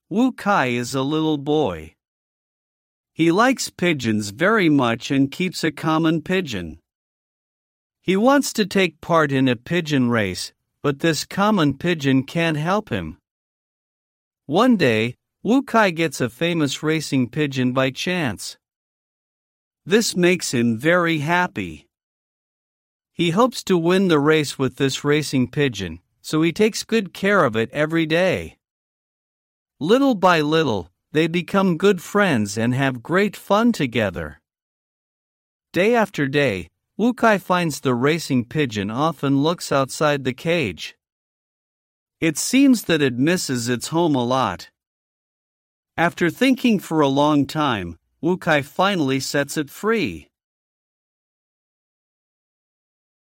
Wu Kai is a little boy. He likes pigeons very much and keeps a common pigeon. He wants to take part in a pigeon race, but this common pigeon can't help him. One day, Wu Kai gets a famous racing pigeon by chance. This makes him very happy. He hopes to win the race with this racing pigeon, so he takes good care of it every day. Little by little, they become good friends and have great fun together. Day after day, Wu Kai finds the racing pigeon often looks outside the cage. It seems that it misses its home a lot. After thinking for a long time, Wu Kai finally sets it free.